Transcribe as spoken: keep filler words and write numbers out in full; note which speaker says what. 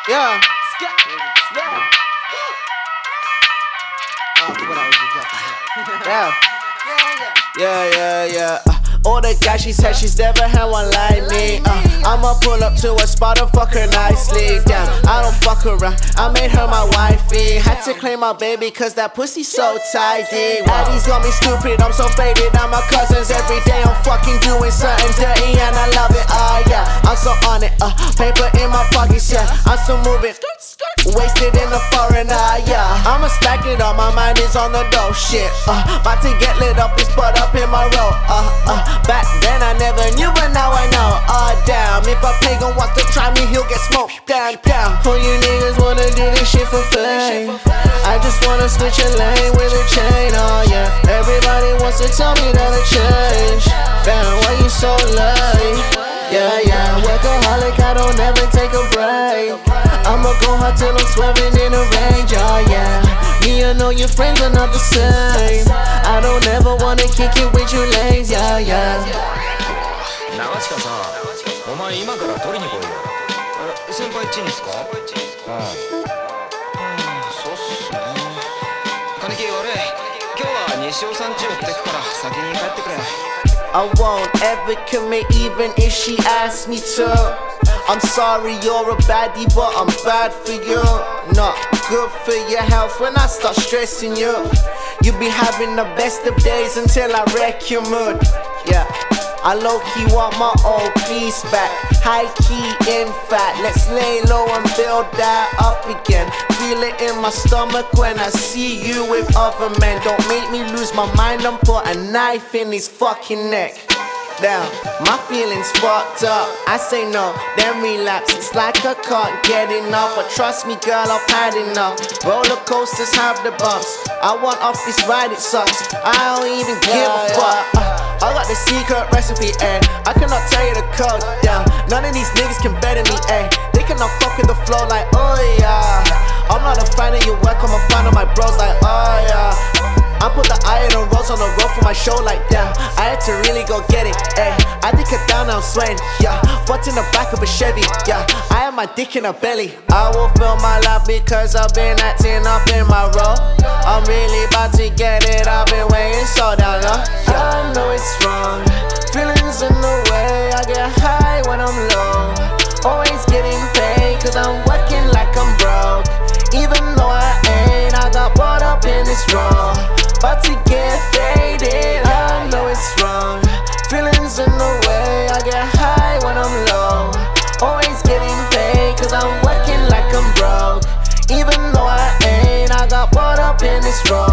Speaker 1: Yeah. Yeah. Oh, what I was rejecting. Yeah. Yeah, yeah, yeah. Uh, all the guys she said she's never had one like me. Uh, I'ma pull up to a spot and fuck her nicely. Damn, I don't fuck around. I made her my wifey. Had to claim my baby cause that pussy so tidy. Addies got me stupid, I'm so faded. I'm my cousins every day. I'm fucking doing something dirty and I love it. Ah, uh, yeah, I'm so on it. Uh, paper in my pockets, yeah. I'm still moving. Wasted in the foreign, ah, yeah. I'ma stack it up, my mind is on the dough, shit. Uh, about to get lit up, this butt up in my road. Uh, uh, back then I never knew, but now I know. Ah, uh, damn, if a pagan wants to try me, he'll get smoked. Down, down. All you niggas wanna do this shit for fame. I just wanna switch a lane with a chain, oh yeah. Everybody wants to tell me that I changed. Damn, why you so late? Yeah, yeah, workaholic, I don't ever take a break. I'ma go hard till I'm swerving in the range, oh yeah. Me and all your friends are not the same. I don't ever wanna kick it with you lanes, yeah, yeah.
Speaker 2: 長近さん、お前今から取りに来いよ。え、先輩っちんですか？うん。うん、そうっすね。金木悪い。今日は西尾さんち寄ってくから先に帰ってくれ。
Speaker 1: I won't ever commit even if she asks me to. I'm sorry you're a baddie, but I'm bad for you. Not good for your health when I start stressing you. You be having the best of days until I wreck your mood. Yeah, I low-key want my old piece back. High-key, in fact, let's lay low and build that up again. Feel it in my stomach when I see you with other men. Don't make me lose my mind and put a knife in his fucking neck. Down, my feelings fucked up. I say no, then relapse. It's like I can't get enough. But trust me, girl, I've had enough. Roller coasters have the bumps. I want off this ride, it sucks. I don't even give a fuck. Uh, I got the secret recipe, and I cannot tell you the code. Yeah, none of these niggas can better me, ayy. They cannot fuck with the flow like, oh yeah. I'm not a fan of your work, I'm a fan of my bros like, oh yeah. I put the iron and rolls on the road for my show like that. I had to really go get it, ayy. I think it down, now I'm swaying, yeah. What's in the back of a Chevy, yeah. I have my dick in a belly. I will fill my lap because I've been acting up in my role. I'm really about to get it, I've been waiting so damn long. Yeah. I know it's wrong, feelings in the way. I get high when I'm low. Always getting paid cause I'm working like I'm broke. Even though I ain't, I got brought up in this role. About to get faded, I know it's wrong. Feelings in the way, I get high when I'm low. Always getting paid cause I'm working like I'm broke. Even though I ain't, I got brought up in this role.